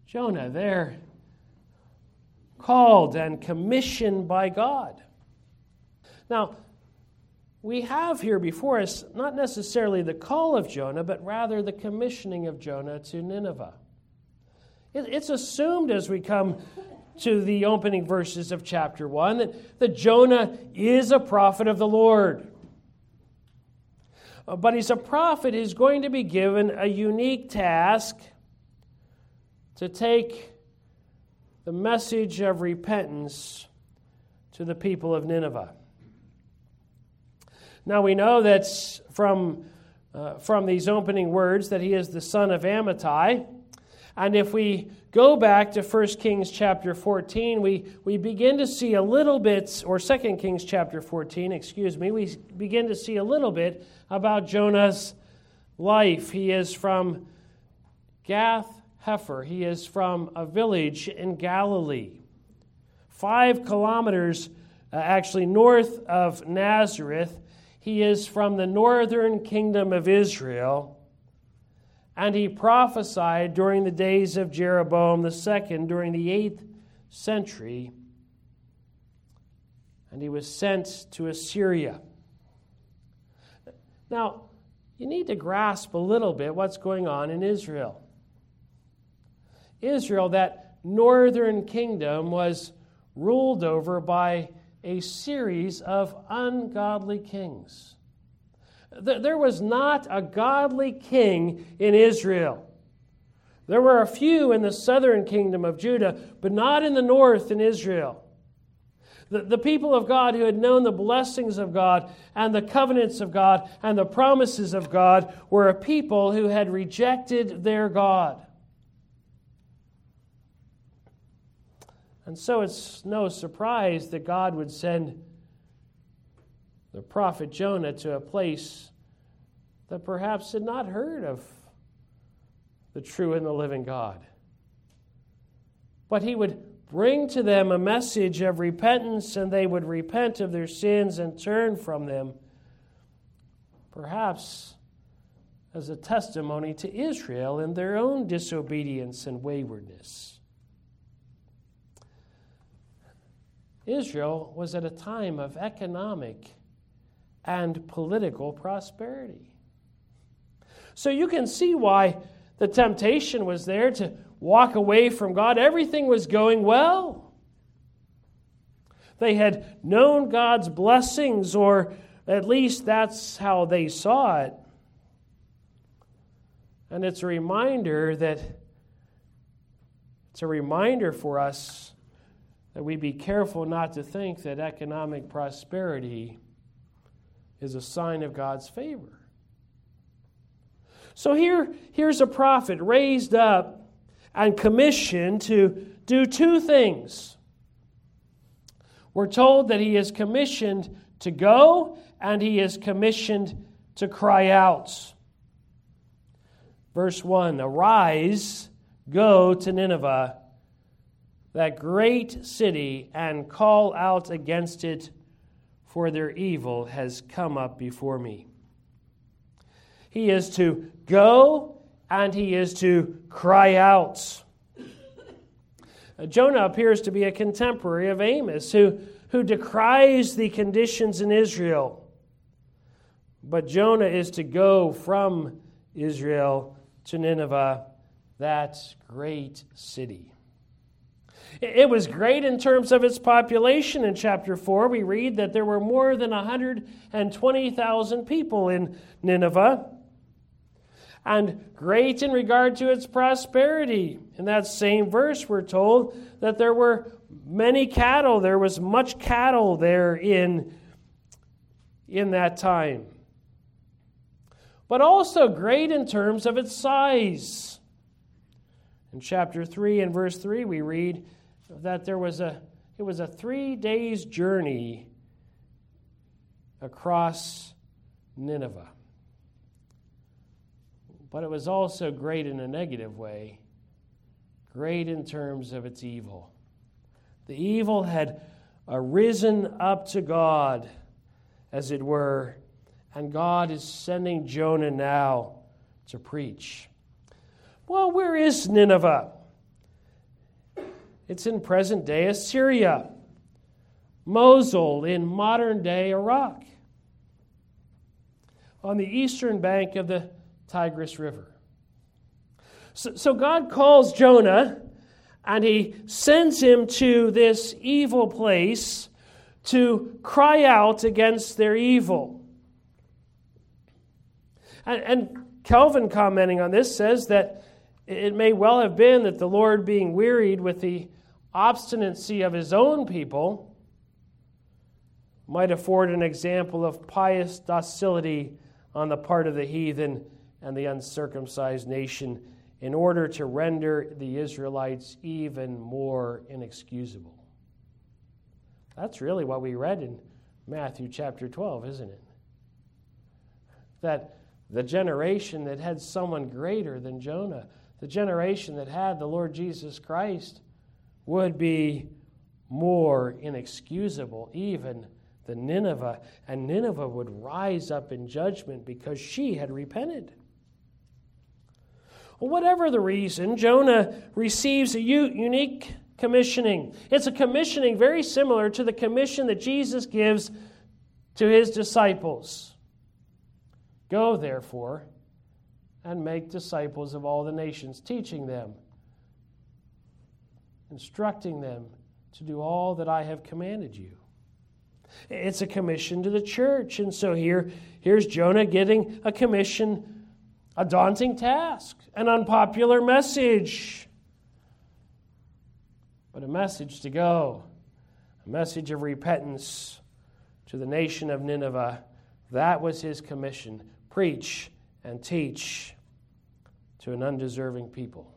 Jonah, they're called and commissioned by God. Now, we have here before us not necessarily the call of Jonah, but rather the commissioning of Jonah to Nineveh. It's assumed as we come to the opening verses of chapter 1 that Jonah is a prophet of the Lord. But he's a prophet who's going to be given a unique task to take the message of repentance to the people of Nineveh. Now we know that from these opening words that he is the son of Amittai. And if we go back to 1 Kings chapter 14, we begin to see a little bit, or 2 Kings chapter 14, we begin to see a little bit about Jonah's life. He is from Gath-Hepher. He is from a village in Galilee, 5 kilometers actually north of Nazareth. He is from the northern kingdom of Israel. And he prophesied during the days of Jeroboam II, during the 8th century. And he was sent to Assyria. Now, you need to grasp a little bit what's going on in Israel. Israel, that northern kingdom, was ruled over by a series of ungodly kings. There was not a godly king in Israel. There were a few in the southern kingdom of Judah, but not in the north in Israel. The people of God who had known the blessings of God and the covenants of God and the promises of God were a people who had rejected their God. And so it's no surprise that God would send the prophet Jonah to a place that perhaps had not heard of the true and the living God. But he would bring to them a message of repentance, and they would repent of their sins and turn from them, perhaps as a testimony to Israel in their own disobedience and waywardness. Israel was at a time of economic and political prosperity. So you can see why the temptation was there to walk away from God. Everything was going well. They had known God's blessings, or at least that's how they saw it. And it's a reminder for us that we be careful not to think that economic prosperity is a sign of God's favor. So here's a prophet raised up and commissioned to do 2 things. We're told that he is commissioned to go, and he is commissioned to cry out. Verse 1, "Arise, go to Nineveh, that great city, and call out against it, for their evil has come up before me." He is to go, and he is to cry out. Jonah appears to be a contemporary of Amos, who decries the conditions in Israel. But Jonah is to go from Israel to Nineveh, that great city. It was great in terms of its population. In chapter 4, we read that there were more than 120,000 people in Nineveh. And great in regard to its prosperity. In that same verse, we're told that there were many cattle. There was much cattle there in that time. But also great in terms of its size. In chapter 3 and verse 3, we read that it was a 3 days journey across Nineveh. But it was also great in a negative way, great in terms of its evil. The evil had arisen up to God, as it were, and God is sending Jonah now to preach. Well, where is Nineveh? It's in present-day Assyria. Mosul in modern-day Iraq. On the eastern bank of the Tigris River. So God calls Jonah, and he sends him to this evil place to cry out against their evil. And Calvin, commenting on this, says that it may well have been that the Lord, being wearied with the obstinacy of his own people, might afford an example of pious docility on the part of the heathen and the uncircumcised nation in order to render the Israelites even more inexcusable. That's really what we read in Matthew chapter 12, isn't it? That the generation that had someone greater than Jonah, the generation that had the Lord Jesus Christ, would be more inexcusable even than Nineveh. And Nineveh would rise up in judgment because she had repented. Well, whatever the reason, Jonah receives a unique commissioning. It's a commissioning very similar to the commission that Jesus gives to his disciples. Go, therefore, and make disciples of all the nations, teaching them, instructing them to do all that I have commanded you. It's a commission to the church. And so here's Jonah getting a commission, a daunting task, an unpopular message. But a message to go, a message of repentance to the nation of Nineveh. That was his commission. Preach and teach to an undeserving people.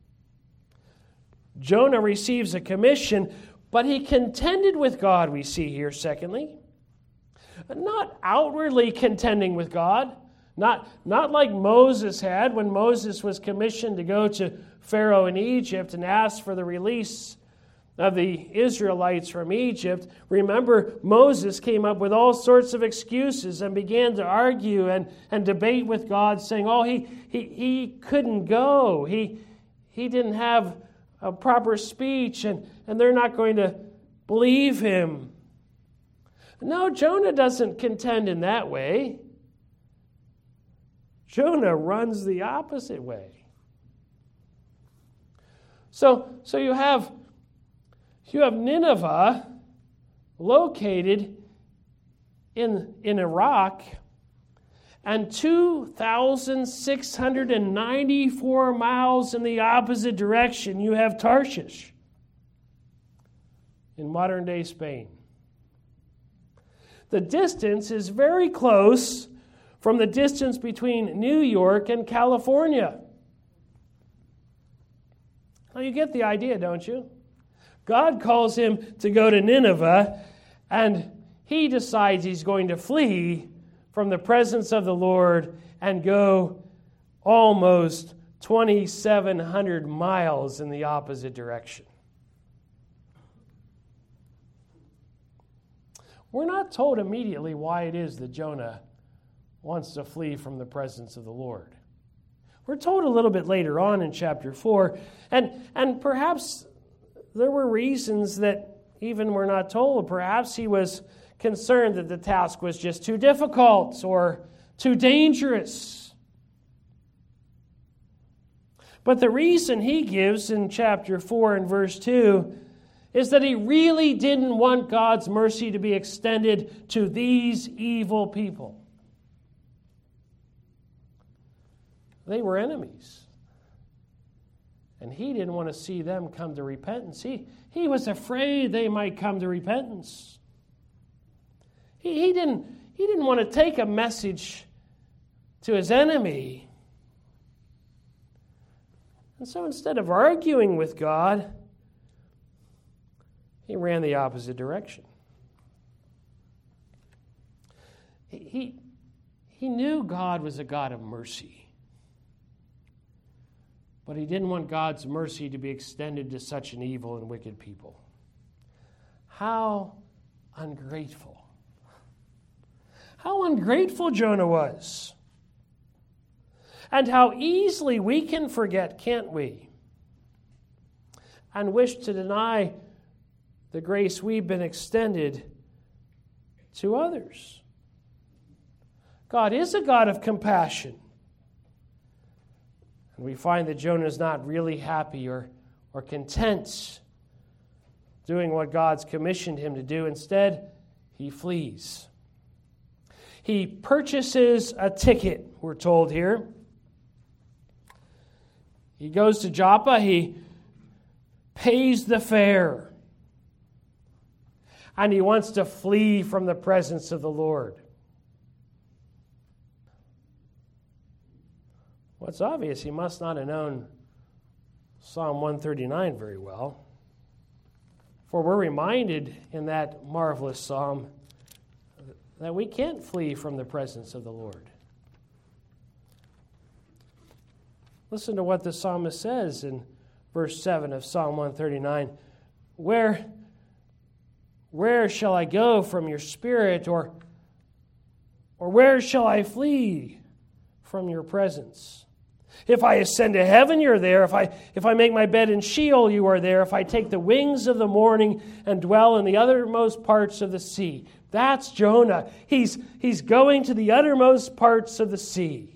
Jonah receives a commission, but he contended with God, we see here, secondly. Not outwardly contending with God, not like Moses had when Moses was commissioned to go to Pharaoh in Egypt and ask for the release of the Israelites from Egypt. Remember, Moses came up with all sorts of excuses and began to argue and debate with God, saying, he couldn't go. He didn't have a proper speech, and they're not going to believe him. No, Jonah doesn't contend in that way. Jonah runs the opposite way. So you have Nineveh located in Iraq, and 2,694 miles in the opposite direction you have Tarshish in modern-day Spain. The distance is very close from the distance between New York and California. Now you get the idea, don't you? God calls him to go to Nineveh, and he decides he's going to flee from the presence of the Lord and go almost 2,700 miles in the opposite direction. We're not told immediately why it is that Jonah wants to flee from the presence of the Lord. We're told a little bit later on in chapter 4, and perhaps there were reasons that even we're not told. Perhaps he was concerned that the task was just too difficult or too dangerous. But the reason he gives in chapter 4 and verse 2 is that he really didn't want God's mercy to be extended to these evil people. They were enemies. And he didn't want to see them come to repentance. He was afraid they might come to repentance. He didn't want to take a message to his enemy. And so instead of arguing with God, he ran the opposite direction. He knew God was a God of mercy. But he didn't want God's mercy to be extended to such an evil and wicked people. How ungrateful. How ungrateful Jonah was. And how easily we can forget, can't we? and wish to deny the grace we've been extended to others. God is a God of compassion. And we find that Jonah is not really happy or content doing what God's commissioned him to do. Instead, he flees. He purchases a ticket, we're told here. He goes to Joppa. He pays the fare. And he wants to flee from the presence of the Lord. Well, it's obvious he must not have known Psalm 139 very well. For we're reminded in that marvelous psalm that we can't flee from the presence of the Lord. Listen to what the psalmist says in verse 7 of Psalm 139. Where shall I go from your spirit, or where shall I flee from your presence? If I ascend to heaven, you're there. If I make my bed in Sheol, you are there. If I take the wings of the morning and dwell in the uttermost parts of the sea. That's Jonah. He's going to the uttermost parts of the sea.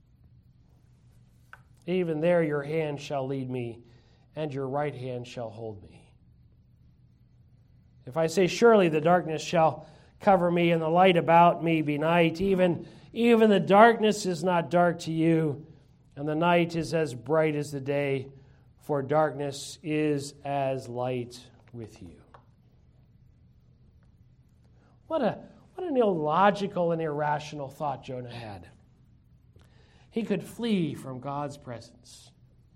Even there your hand shall lead me, and your right hand shall hold me. If I say, surely the darkness shall cover me, and the light about me be night, even the darkness is not dark to you, and the night is as bright as the day, for darkness is as light with you. What an illogical and irrational thought Jonah had. He could flee from God's presence.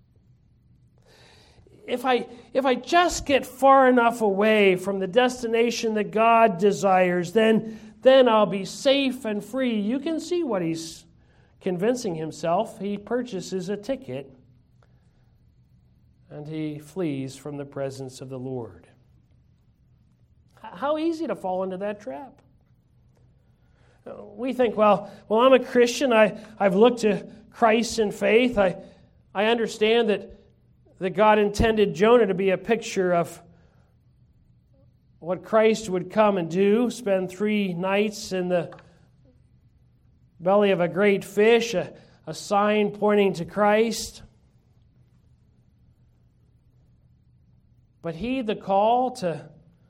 If I just get far enough away from the destination that God desires, then I'll be safe and free. You can see what he's convincing himself. He purchases a ticket and he flees from the presence of the Lord. How easy to fall into that trap. We think, well, I'm a Christian. I've looked to Christ in faith. I understand that God intended Jonah to be a picture of what Christ would come and do, spend 3 nights in the belly of a great fish, a sign pointing to Christ. But heed the call to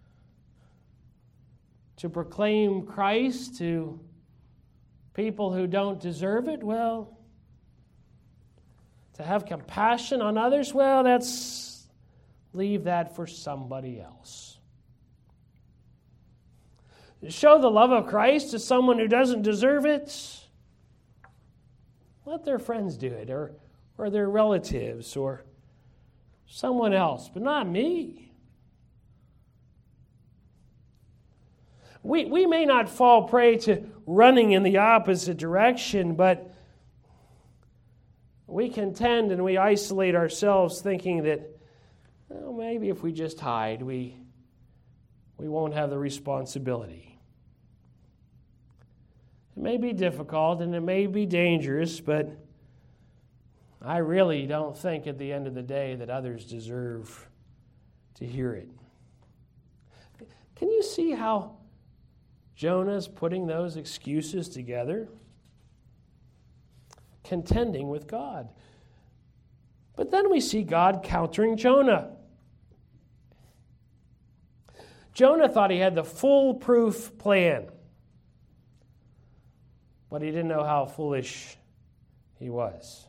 proclaim Christ to people who don't deserve it? Well, to have compassion on others? Well, leave that for somebody else. Show the love of Christ to someone who doesn't deserve it? Let their friends do it, or their relatives, or someone else, but not me. We may not fall prey to running in the opposite direction, but we contend and we isolate ourselves thinking that, well, maybe if we just hide, we won't have the responsibility. It may be difficult and it may be dangerous, but I really don't think at the end of the day that others deserve to hear it. Can you see how Jonah's putting those excuses together? Contending with God. But then we see God countering Jonah. Jonah thought he had the foolproof plan, but he didn't know how foolish he was.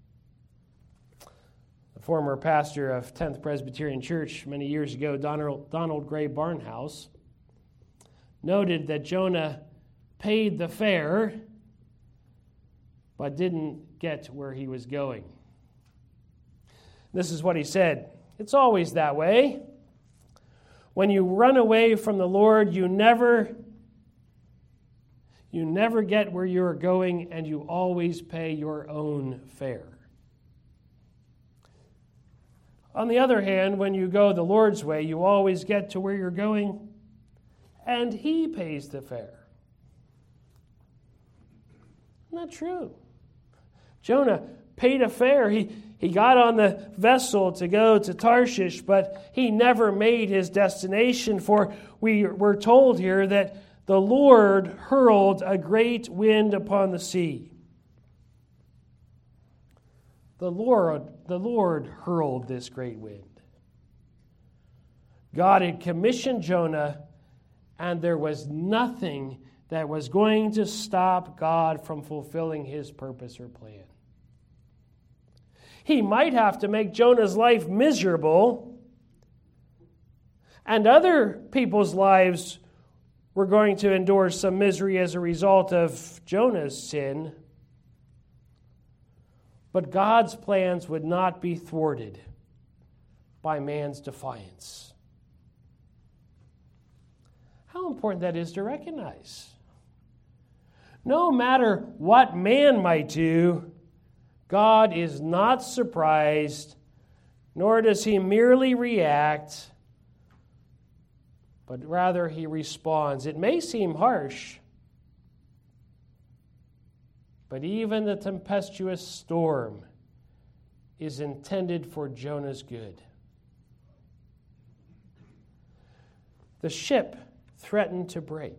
The former pastor of 10th Presbyterian Church many years ago, Donald Gray Barnhouse, noted that Jonah paid the fare but didn't get where he was going. This is what he said: it's always that way. When you run away from the Lord, you never get where you're going, and you always pay your own fare. On the other hand, when you go the Lord's way, you always get to where you're going, and He pays the fare. Isn't that true? Jonah paid a fare. He He got on the vessel to go to Tarshish, but he never made his destination, for we were told here that the Lord hurled a great wind upon the sea. The Lord hurled this great wind. God had commissioned Jonah, and there was nothing that was going to stop God from fulfilling his purpose or plan. He might have to make Jonah's life miserable, and other people's lives were going to endure some misery as a result of Jonah's sin. But God's plans would not be thwarted by man's defiance. How important that is to recognize. No matter what man might do, God is not surprised, nor does he merely react, but rather he responds. It may seem harsh, but even the tempestuous storm is intended for Jonah's good. The ship threatened to break.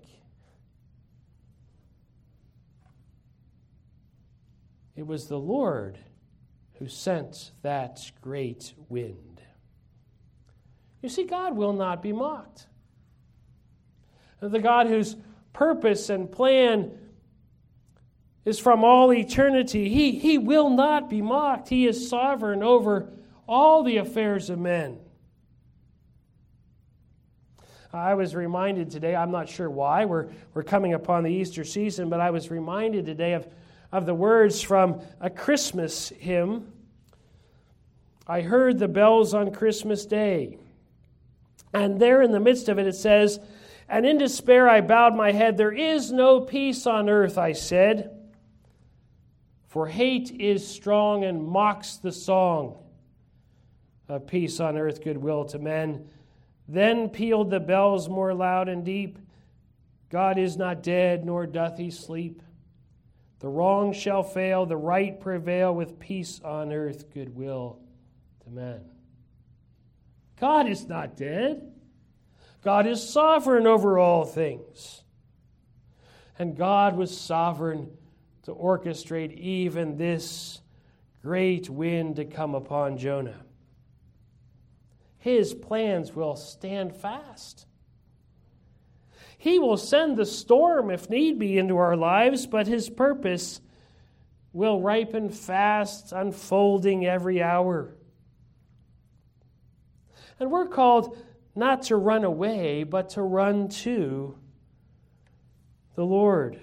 It was the Lord who sent that great wind. You see, God will not be mocked. The God whose purpose and plan is from all eternity, He will not be mocked. He is sovereign over all the affairs of men. I was reminded today, I'm not sure why, we're coming upon the Easter season, but I was reminded today of the words from a Christmas hymn. I heard the bells on Christmas Day. And there in the midst of it, it says, and in despair I bowed my head. There is no peace on earth, I said, for hate is strong and mocks the song of peace on earth, goodwill to men. Then pealed the bells more loud and deep. God is not dead, nor doth he sleep. The wrong shall fail, the right prevail, with peace on earth, goodwill to men. God is not dead. God is sovereign over all things. And God was sovereign to orchestrate even this great wind to come upon Jonah. His plans will stand fast. He will send the storm, if need be, into our lives, but his purpose will ripen fast, unfolding every hour. And we're called not to run away, but to run to the Lord.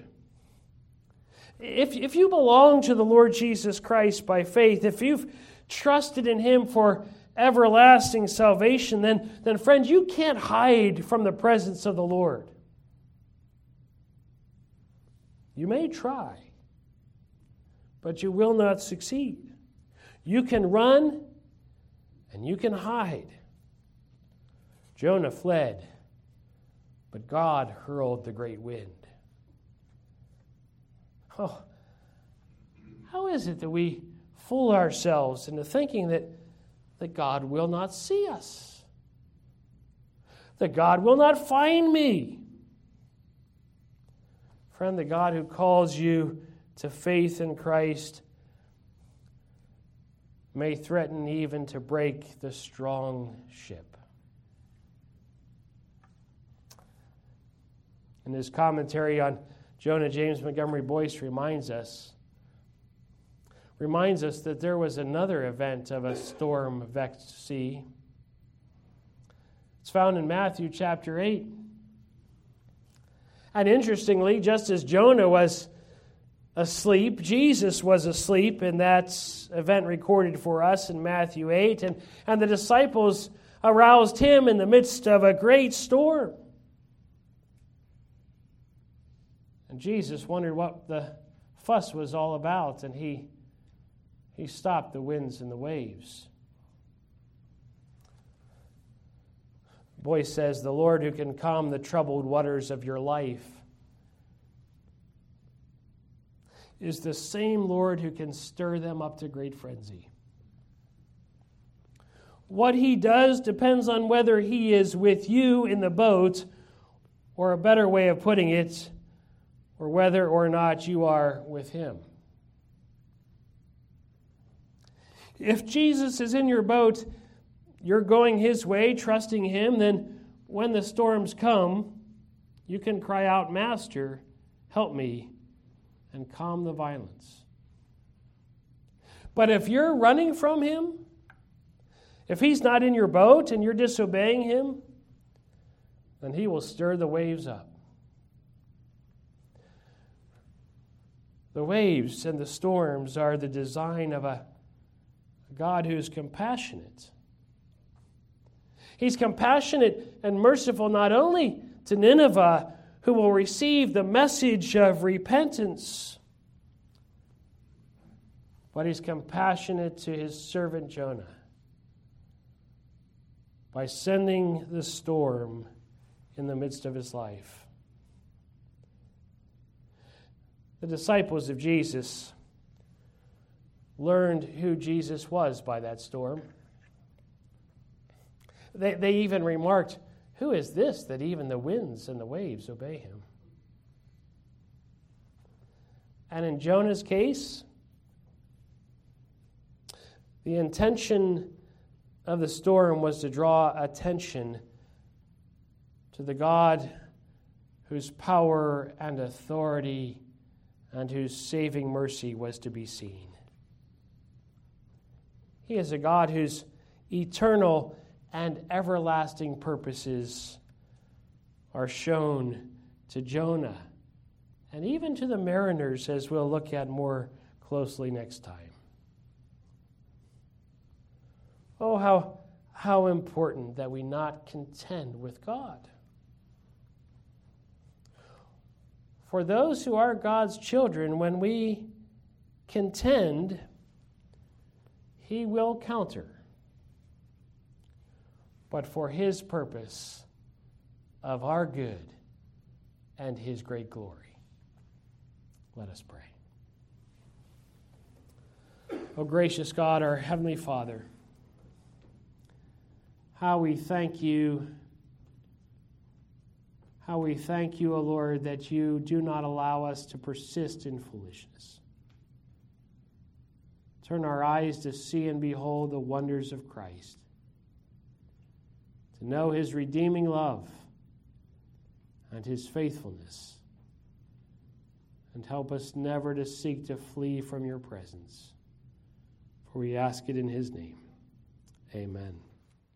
If you belong to the Lord Jesus Christ by faith, if you've trusted in him for everlasting salvation, then friends, you can't hide from the presence of the Lord. You may try, but you will not succeed. You can run and you can hide. Jonah fled, but God hurled the great wind. Oh, how is it that we fool ourselves into thinking that God will not see us? That God will not find me? Friend, the God who calls you to faith in Christ may threaten even to break the strong ship. In his commentary on Jonah, James Montgomery Boyce reminds us that there was another event of a storm-vexed sea. It's found in Matthew chapter 8. And interestingly, just as Jonah was asleep, Jesus was asleep in that event recorded for us in Matthew 8. And the disciples aroused him in the midst of a great storm. And Jesus wondered what the fuss was all about, and he stopped the winds and the waves. Boyce says, the Lord who can calm the troubled waters of your life is the same Lord who can stir them up to great frenzy. What he does depends on whether he is with you in the boat, or a better way of putting it, or whether or not you are with him. If Jesus is in your boat, you're going his way, trusting him, then when the storms come, you can cry out, "Master, help me," and calm the violence. But if you're running from him, if he's not in your boat and you're disobeying him, then he will stir the waves up. The waves and the storms are the design of a God who's compassionate. He's compassionate and merciful not only to Nineveh, who will receive the message of repentance, but he's compassionate to his servant Jonah by sending the storm in the midst of his life. The disciples of Jesus learned who Jesus was by that storm. They even remarked, "Who is this that even the winds and the waves obey him?" And in Jonah's case, the intention of the storm was to draw attention to the God whose power and authority and whose saving mercy was to be seen. He is a God whose eternal and everlasting purposes are shown to Jonah and even to the mariners, as we'll look at more closely next time. Oh, how important that we not contend with God. For those who are God's children, when we contend, he will counter, but for his purpose of our good and his great glory. Let us pray. O gracious God, our Heavenly Father, how we thank you, O Lord, that you do not allow us to persist in foolishness. Turn our eyes to see and behold the wonders of Christ, to know his redeeming love and his faithfulness, and help us never to seek to flee from your presence. For we ask it in his name. Amen.